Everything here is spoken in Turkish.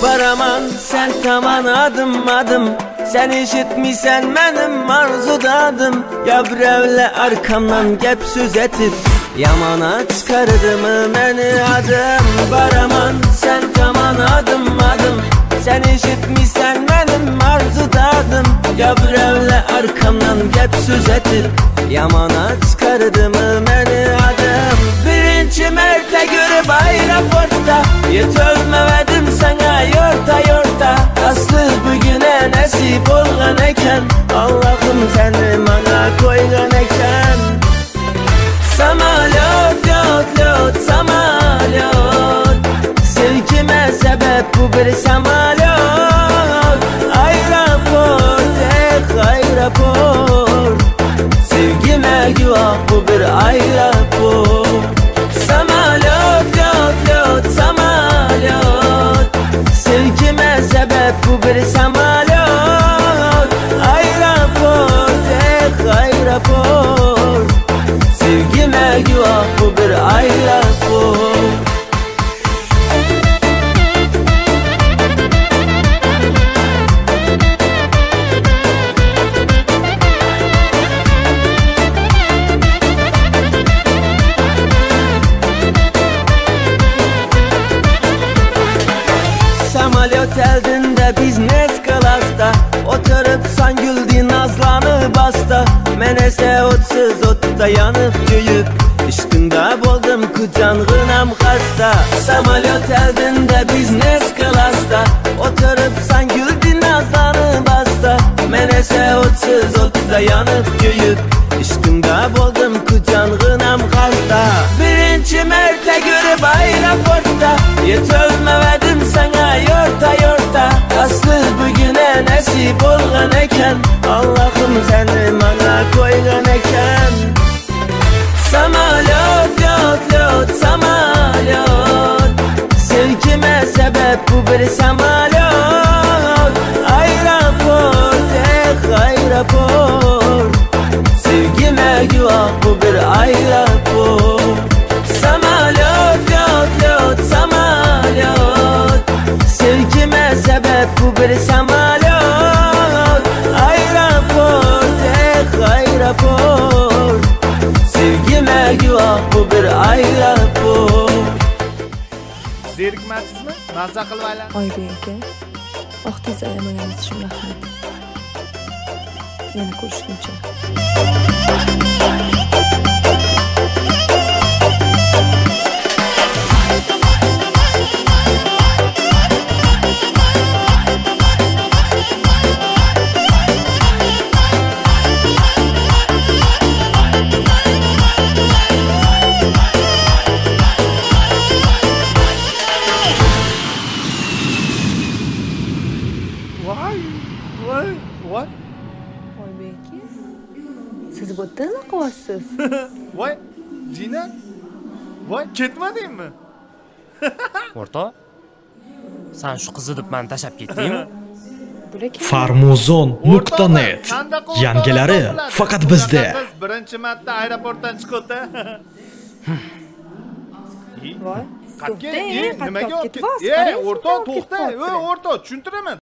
Baraman sen taman adım adım, sen işitmisen benim arzudadım. Ya birevle arkamdan gep söz etip yamana çıkardı mı beni adım. Baraman sen taman adım adım, sen işitmisen benim arzudadım. Ya birevle arkamdan gep söz etip yamana çıkardı mı beni adım. Birinci merte görüp aeroportta yetölmemedim sana yorta yorta. Aslı bugüne nasip olgan eken, Allah'ım seni bana koygan eken. Samalot lot lot samalot, sevgime sebep bu bir samalot. Aeroport aeroport, sevgime güvah bu bir aeroport. Samalot lot lot samalot, sevgime sebep bu bir samalot. Aeroport aeroport, sevgime güvah bu bir aeroport. Samolyot eldinde biznes klasta, oturup san güldü nazlanı basta. Men ese otsuz otta yanıp köyüp, üstünde buldum kucağınam hasta. Samolyot eldinde biznes klasta, oturup san güldü nazlanı basta. Men ese otsuz otta yanıp köyüp, üstünde buldum kucağınam hasta. Birinci merte görüp aeroportta yetölmemedim sana yorta yorta. Aslı bugüne nasip olgan eken, Allah'ım seni bana koygan eken. Samalot lot lot samalot, sevgime sebep bu bir samalot. Aeroport aeroport, sevgime güvah bu bir aeroport. Samalot lot lot samalot, sevgime sebep bu bir samalot. Aeroport aeroport, sevgime güvah bu bir aeroport. Zerikmaysizmi? Mazza qilib aylan. Oybek aka, vaqtingizni ayamaningiz uchun rahmat. Yana ko'rishguncha. Voy. Oybek aka, siz bu yerda nima qilyapsiz? Voy, Dina. Voy, ketmadingmi? O'rtoq, sen shu qizni deb meni tashlab ketdingmi? Farmuzon.net yangilari faqat bizda. Biz birinchi marta aeroportdan chiqdi. Voy, Qatga, to'xtang, nimaga qattiq o'rtoq, to'xta. O'rtoq, tushuntiraman.